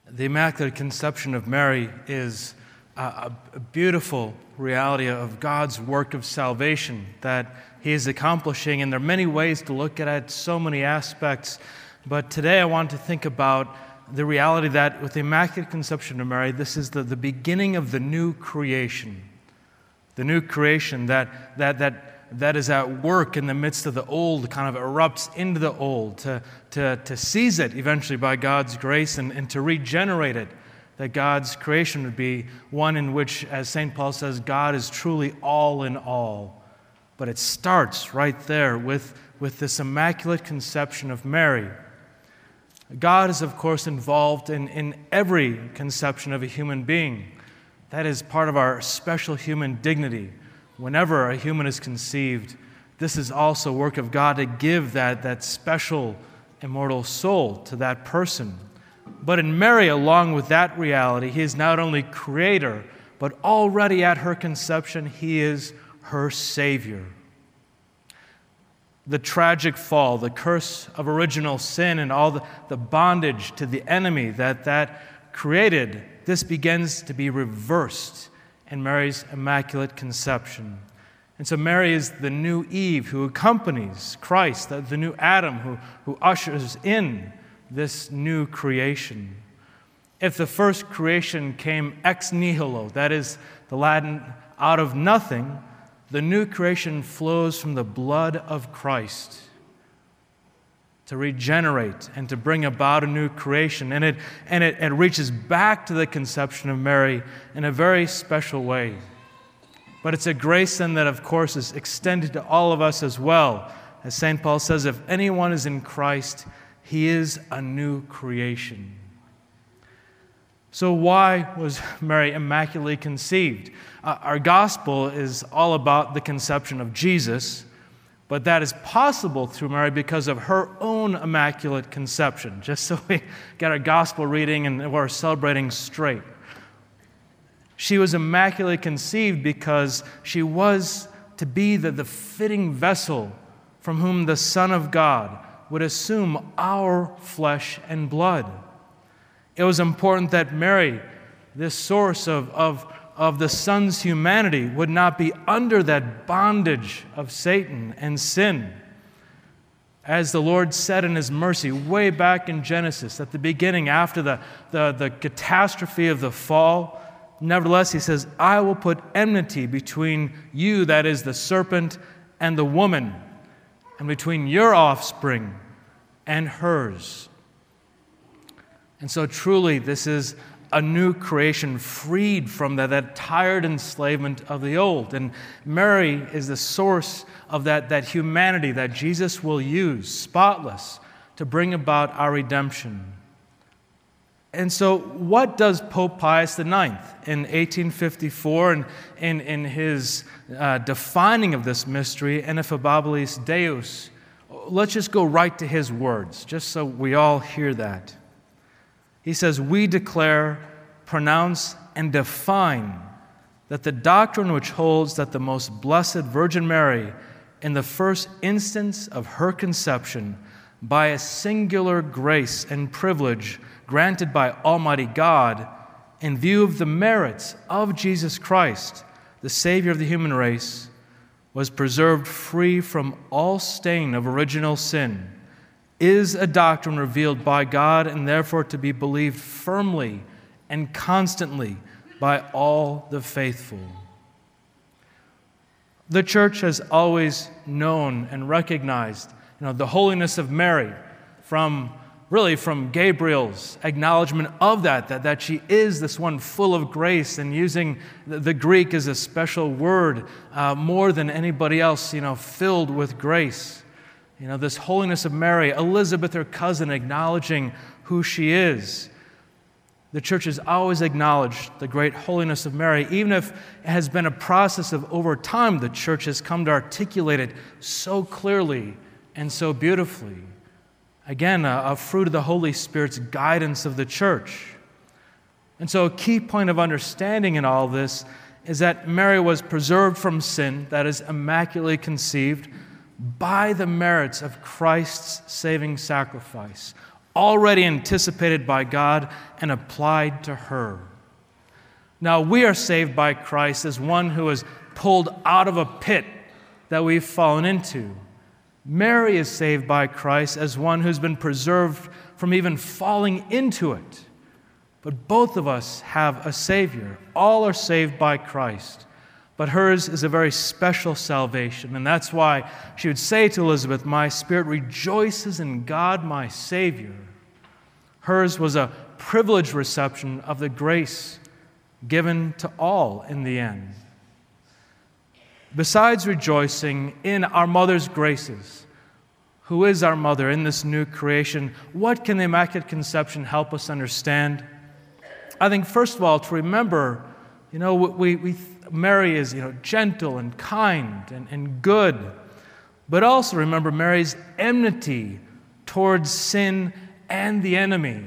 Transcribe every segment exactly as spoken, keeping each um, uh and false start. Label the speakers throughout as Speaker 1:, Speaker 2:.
Speaker 1: The Immaculate Conception of Mary is a, a beautiful reality of God's work of salvation that He is accomplishing. And there are many ways to look at it, so many aspects. But today I want to think about the reality that with the Immaculate Conception of Mary, this is the, the beginning of the new creation. The new creation that, that, that, that is at work in the midst of the old, kind of erupts into the old, to, to, to seize it eventually by God's grace and, and to regenerate it, that God's creation would be one in which, as Saint Paul says, God is truly all in all. But it starts right there with, with this Immaculate Conception of Mary. God is, of course, involved in, in every conception of a human being. That is part of our special human dignity. Whenever a human is conceived, this is also work of God to give that, that special immortal soul to that person. But in Mary, along with that reality, He is not only Creator, but already at her conception, He is her Savior. The tragic fall, the curse of original sin, and all the, the bondage to the enemy that that created, this begins to be reversed in Mary's Immaculate Conception. And so Mary is the new Eve who accompanies Christ, the, the new Adam who, who ushers in this new creation. If the first creation came ex nihilo, that is the Latin out of nothing, the new creation flows from the blood of Christ to regenerate and to bring about a new creation. And it, and it, it reaches back to the conception of Mary in a very special way. But it's a grace then that, of course, is extended to all of us as well. As Saint Paul says, if anyone is in Christ, he is a new creation. So why was Mary immaculately conceived? Uh, our gospel is all about the conception of Jesus, but that is possible through Mary because of her own immaculate conception, just so we get our gospel reading and we're celebrating straight. She was immaculately conceived because she was to be the, the fitting vessel from whom the Son of God would assume our flesh and blood. It was important that Mary, this source of, of, of the Son's humanity, would not be under that bondage of Satan and sin. As the Lord said in His mercy way back in Genesis, at the beginning, after the, the, the catastrophe of the fall, nevertheless, He says, I will put enmity between you, that is the serpent, and the woman, and between your offspring and hers. And so truly, this is a new creation freed from that, that tired enslavement of the old. And Mary is the source of that, that humanity that Jesus will use, spotless, to bring about our redemption. And so what does Pope Pius the ninth in eighteen fifty-four, and in, in his uh, defining of this mystery, Ineffabilis Deus, let's just go right to his words, just so we all hear that. He says, we declare, pronounce, and define that the doctrine which holds that the most blessed Virgin Mary, in the first instance of her conception, by a singular grace and privilege granted by Almighty God, in view of the merits of Jesus Christ, the Savior of the human race, was preserved free from all stain of original sin, is a doctrine revealed by God and therefore to be believed firmly and constantly by all the faithful. The Church has always known and recognized, you know, the holiness of Mary from really from Gabriel's acknowledgement of that, that, that she is this one full of grace, and using the, the Greek as a special word uh, more than anybody else, you know, filled with grace. You know, this holiness of Mary, Elizabeth, her cousin, acknowledging who she is. The Church has always acknowledged the great holiness of Mary, even if it has been a process of over time, the Church has come to articulate it so clearly and so beautifully. Again, a, a fruit of the Holy Spirit's guidance of the Church. And so a key point of understanding in all this is that Mary was preserved from sin, that is, immaculately conceived, by the merits of Christ's saving sacrifice. already anticipated by God and applied to her. Now, we are saved by Christ as one who is pulled out of a pit that we've fallen into. Mary is saved by Christ as one who's been preserved from even falling into it. But both of us have a Savior. All are saved by Christ. But hers is a very special salvation. And that's why she would say to Elizabeth, "My spirit rejoices in God my Savior." Hers was a privileged reception of the grace given to all in the end. Besides rejoicing in our mother's graces, who is our mother in this new creation, what can the Immaculate Conception help us understand? I think, first of all, to remember, you know, we, we Mary is, you know, gentle and kind and, and good, but also remember Mary's enmity towards sin and the enemy,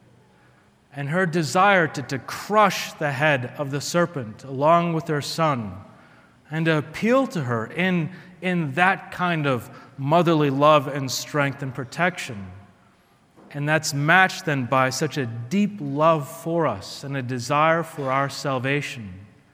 Speaker 1: and her desire to, to crush the head of the serpent along with her son, and to appeal to her in, in that kind of motherly love and strength and protection. And that's matched then by such a deep love for us and a desire for our salvation.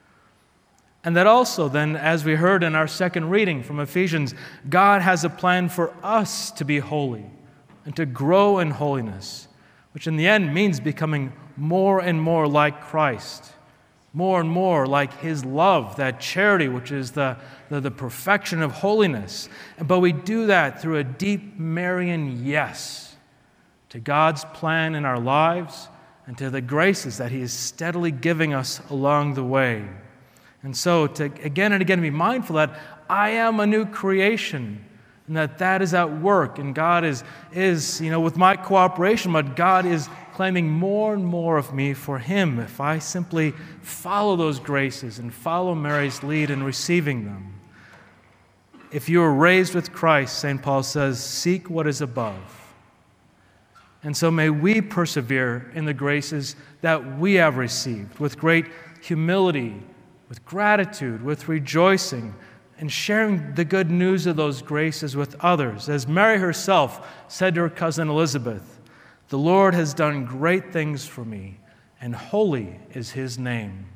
Speaker 1: And that also then, as we heard in our second reading from Ephesians, God has a plan for us to be holy and to grow in holiness, which in the end means becoming more and more like Christ, more and more like His love, that charity, which is the, the, the perfection of holiness. But we do that through a deep Marian yes to God's plan in our lives and to the graces that He is steadily giving us along the way. And so to again and again be mindful that I am a new creation and that that is at work, and God is, is, you know, with my cooperation, but God is claiming more and more of me for Him if I simply follow those graces and follow Mary's lead in receiving them. If you are raised with Christ, Saint Paul says, seek what is above. And so may we persevere in the graces that we have received with great humility, with gratitude, with rejoicing, and sharing the good news of those graces with others. As Mary herself said to her cousin Elizabeth, "The Lord has done great things for me, and holy is His name."